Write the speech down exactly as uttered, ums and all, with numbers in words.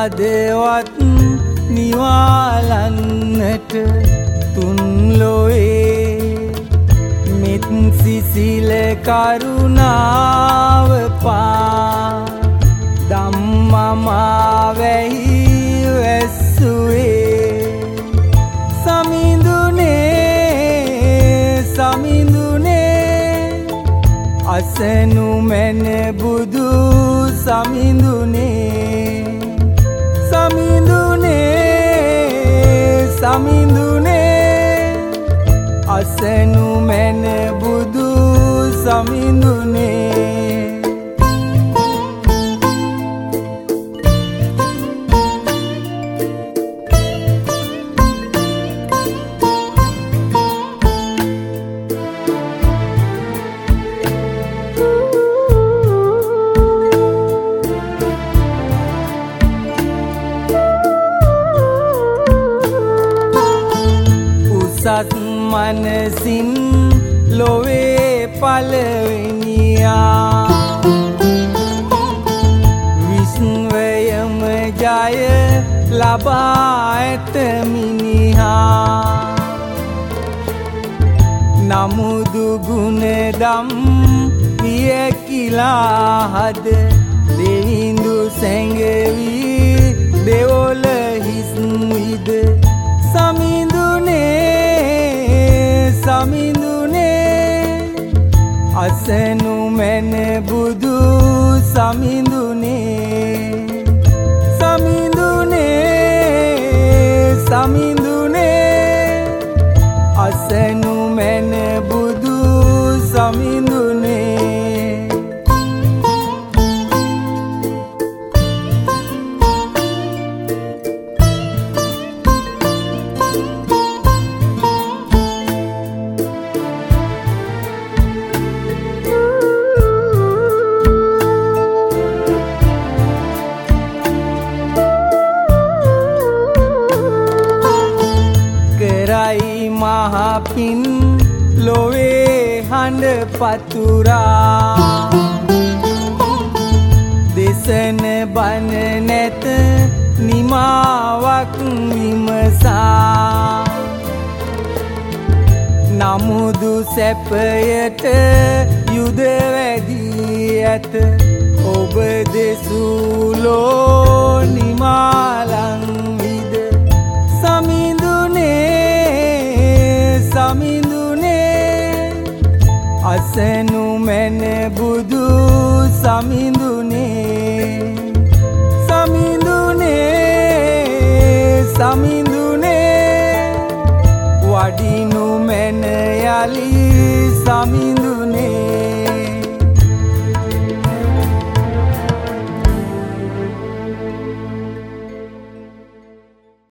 හදවත් නිවාලන්නට තුන් ලොවේ මෙත් සිසිල කරුණාව පා ධම්මමා වැහි වැස්සුවේ සමිඳුනේ සමිඳුනේ අසනු මැන බුදු සමිඳුනේ සමිඳුනේ සමිඳුනේ අසනු මැන බුදු සමිඳුනේ සත් මනසින් ලොවේ පළවෙනියා විශ්වයම ජය ලබා ඇත මිනිහා නමුදු ගුණදම් පියකිලා හද දෙවිඳු සැඟවි දෙවොල හිස් විද සමිඳුනේ සමිඳුනේ අසනු මැන බුදු සමිඳුනේ සමිඳුනේ සමිඳුනේ අසනු මැන බුදු සමිඳුනේ මහපින් ලොවේ හඬ පතුරා දෙසන බන නැත නිමාවක් විමසා නමුදු සැපයට යුද වැදී ඇත ඔබ දෙසූලෝ නිමාලං විද සමිඳුනේ සමිඳුනේ අසනු මැන බුදු සමිඳුනේ සමිඳුනේ සමිඳුනේ වඩිනු මැන යලි සමිඳුනේ